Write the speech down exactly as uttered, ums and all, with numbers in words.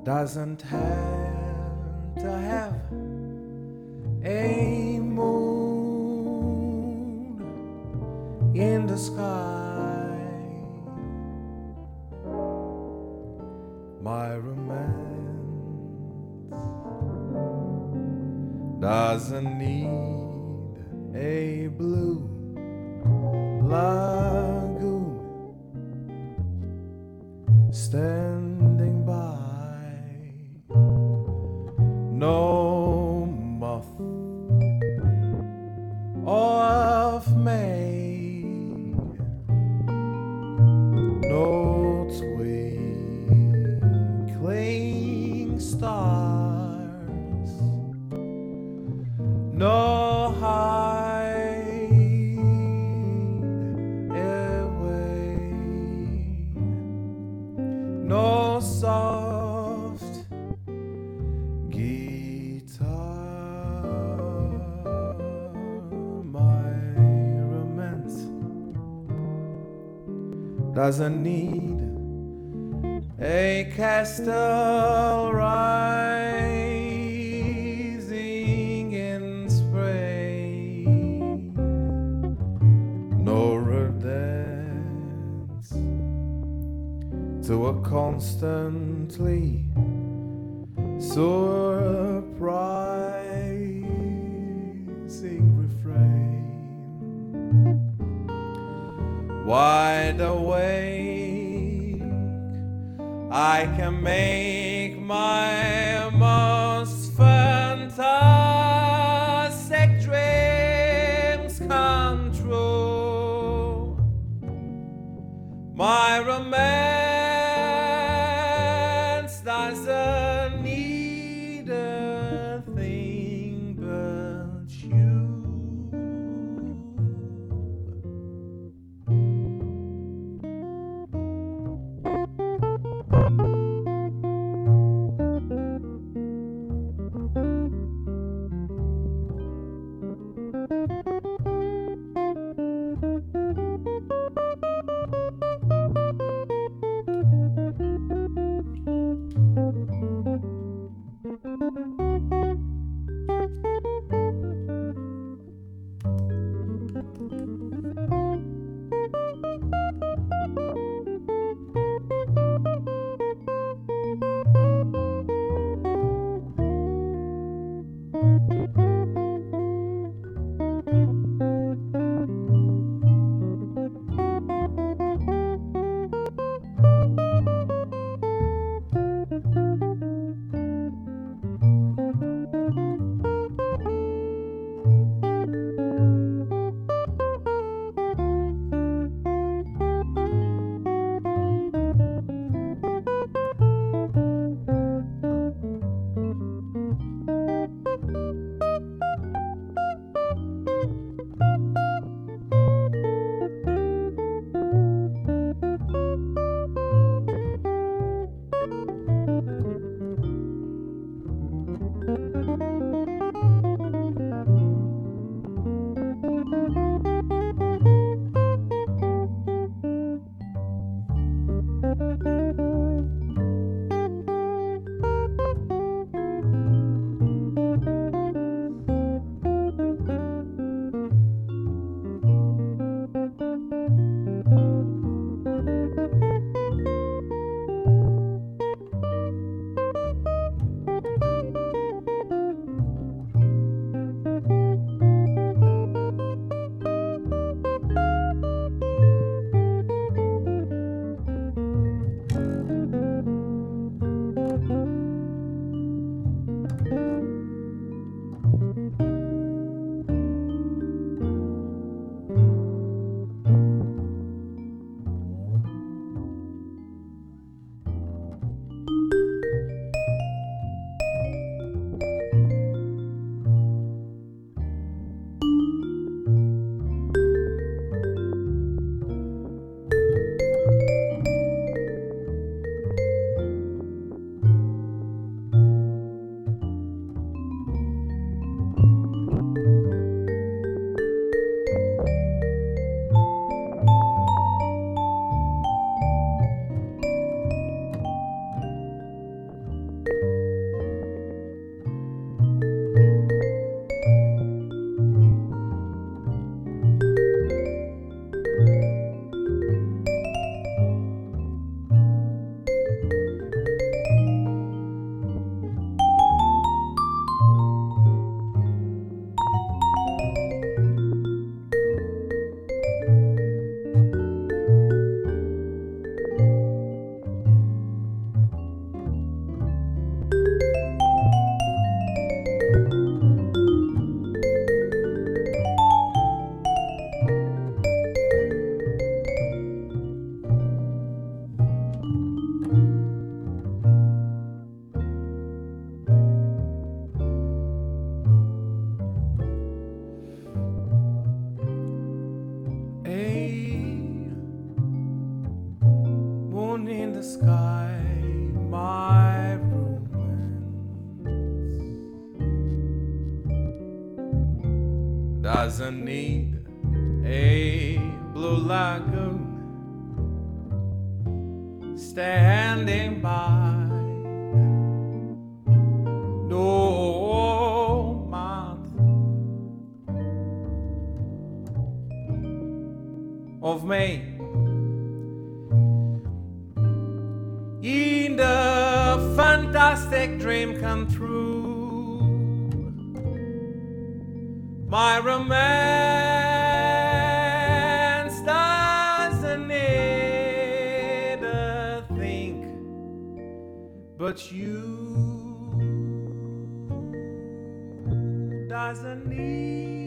doesn't have to have a moon in the sky. My romance doesn't need a blue lagoon standing by. No moth of May, no twinkling stars, no hideaway, no soft guitar. My romance doesn't need a castle rising in spring, nor a dance to a constantly surprising refrain. Wide awake, I can make my most fantastic dreams come true. My romance doesn't need a thing but you. in the sky, my romance doesn't need a blue lagoon standing by, no month of May. In the fantastic dream come true, my romance doesn't need a thing but you, doesn't need